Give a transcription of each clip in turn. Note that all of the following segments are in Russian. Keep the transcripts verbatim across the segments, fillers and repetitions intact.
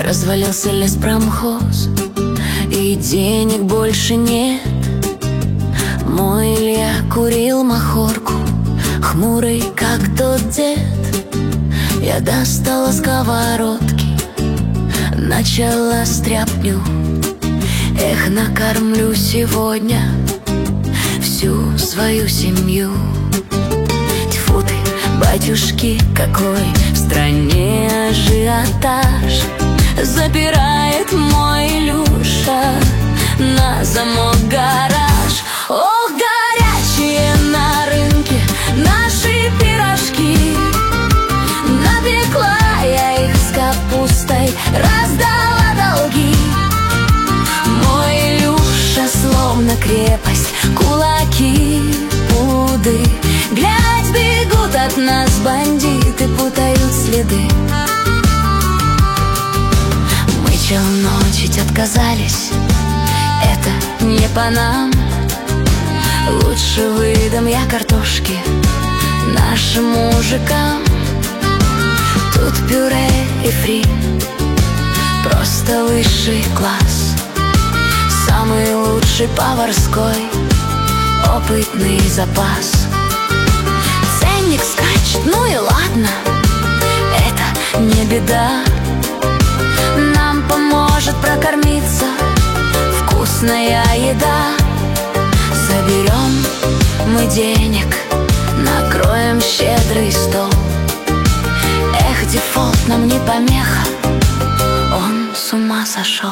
Развалился леспромхоз, и денег больше нет. Мой Илья курил махорку, хмурый, как тот дед. Я достала сковородки, начала стряпню. Эх, накормлю сегодня всю свою семью. Тьфу ты, батюшки, какой в стране ажиотаж. Запирает мой Илюша на замок гараж. Ох, горячие на рынке наши пирожки. Напекла я их с капустой, раздала долги. Мой Илюша словно крепость, кулаки, пуды. Глядь, бегут от нас бандиты, путают следы. Мы челночить отказались, это не по нам. Лучше выдам я картошки нашим мужикам. Тут пюре и фри, просто высший класс. Самый лучший поварской опытный запас. Ценник скачет, ну и ладно, это не беда. Нам поможет прокормиться вкусная еда. Соберем мы денег, накроем щедрый стол. Эх, дефолт нам не помеха, он с ума сошел.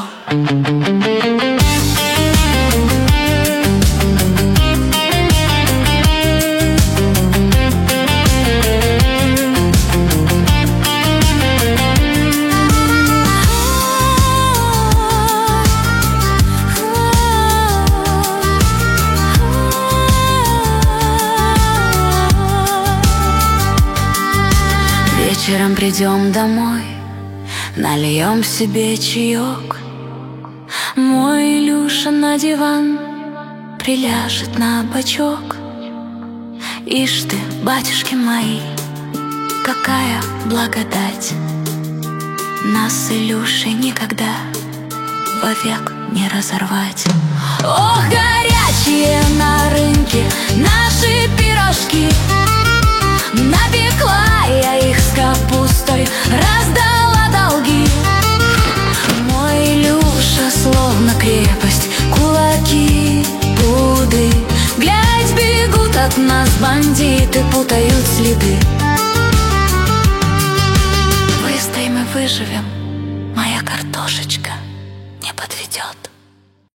Вечером придем домой, нальем себе чаек. Мой Илюша на диван приляжет на бочок. Ишь ты, батюшки мои, какая благодать. Нас с Илюшей никогда вовек не разорвать. Ох, горячие на рынке наши пирожки. Напекла я их с капустой, раздала долги. Мой Илюша словно крепость, кулаки, пуды. Глядь, бегут от нас бандиты, путают следы. Выстоим и выживем, моя картошечка не подведет.